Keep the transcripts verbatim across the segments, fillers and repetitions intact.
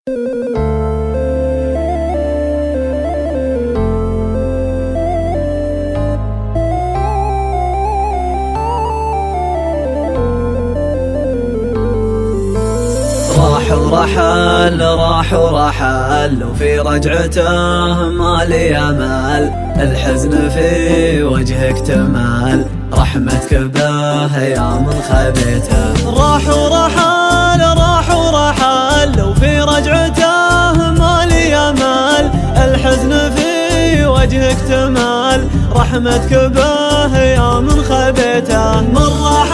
راح ورحل راح ورحل وفي رجعته ما لي امل، الحزن في وجهك تمال، رحمتك به يا من خبيته. راح ورحل راح ورحل وفي رجعته ما لي امل، الحزن في وجهك تمال، رحمتك به يا من خبيته. من راح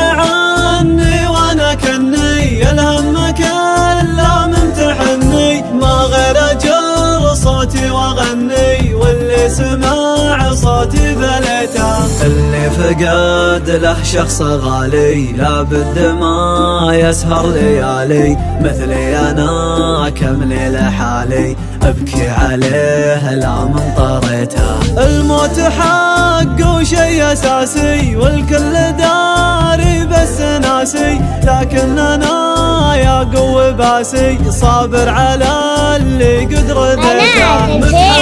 عني وانا كني الهم كله ممتحني، ما غير اجر صوتي واغني، واللي سمع صوتي ذليته. اللي فقد له شخص غالي لابد ما يسهر ليالي، مثلي انا كم ليلة حالي ابكي عليه لا من طريته. الموت حق وشي اساسي والكل داري بس ناسي، لكن انا يا قوي باسي صابر على اللي قد رديته.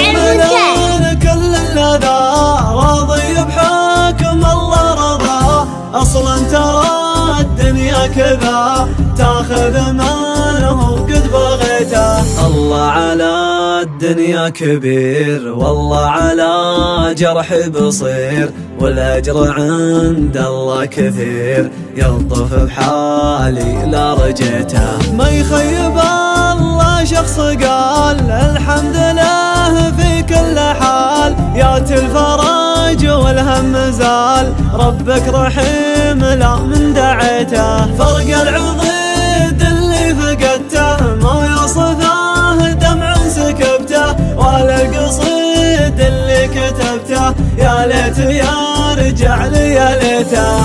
متحمل كل الاذى راضي بحكم الله رضا، اصلا ترى الدنيا كذا تاخذ منه قد بغيته. الله على الدنيا كبير والله على جرح بصير، والاجر عند الله كثير، يلطف بحالي لا رجيته. ما يخيب الله شخص قال الحمد لله في كل حال، ياتي الفرج والهم زال، ربك رحيم لا من دعيته. فرق العضيد اللي فقدته ما يصفه دمع سكبته، ولا القصيد اللي كتبته يا ليت يا رجع لي يا ليته.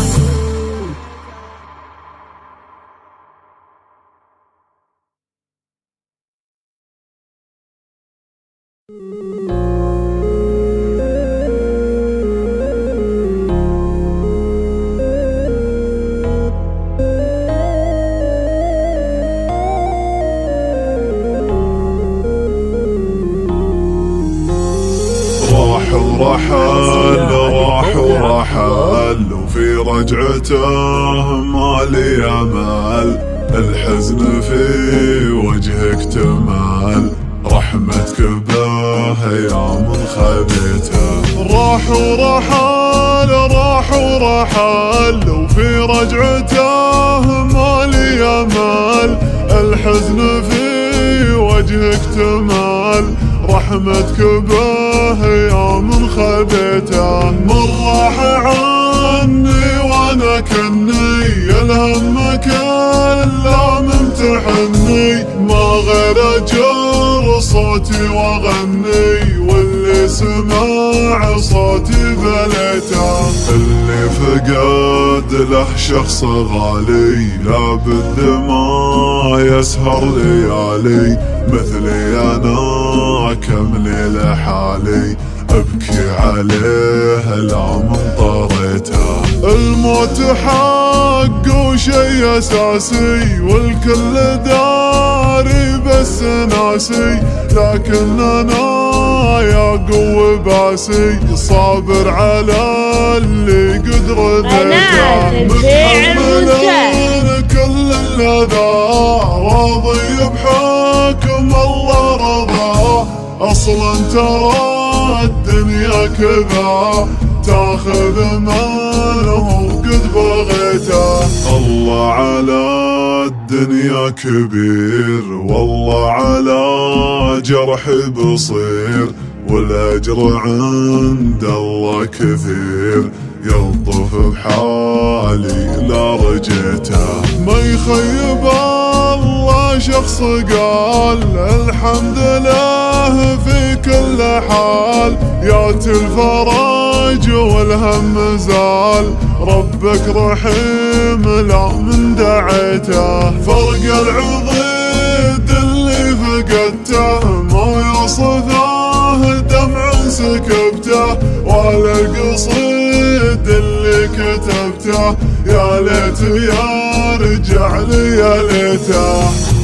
راح ورحل راح ورحل وفي رجعته ما لي امل، الحزن في وجهك تمال، رحمتك به يا من خبيته. راح ورحل راح ورحل وفي رجعته ما لي امل، الحزن في وجهك تمال، رحمتك به يا من خبيته. من راح عني وانا كني الهم كله ممتحني، ما غير اجر صوتي واغني، واللي سمع صوتي ذليته. اللي فقد له شخص غالي لابد ما يسهر ليالي، مثلي انا كم ليلة حالي ابكي عليه لا من طريته. الموت حق وشي اساسي والكل داري بس ناسي، لكن انا يا قوي باسي صابر على اللي قد رديته. متحمل كل الاذى راضي بحكم الله رضا، اصلا ترى الدنيا كذا تاخذ منه قد بغيته. الله على الدنيا كبير والله على جرح بصير، والاجر عند الله كثير، يلطف بحالي لا رجيته. ما يخيب الله شخص قال الحمد لله في كل حال، ياتي الفرج والهم زال، ربك رحيم لا من دعيته. فرق العضيد اللي فقدته ما يوصفه دمع سكبته، ولا القصيد اللي كتبته يا ليت يا رجع لي يا ليته.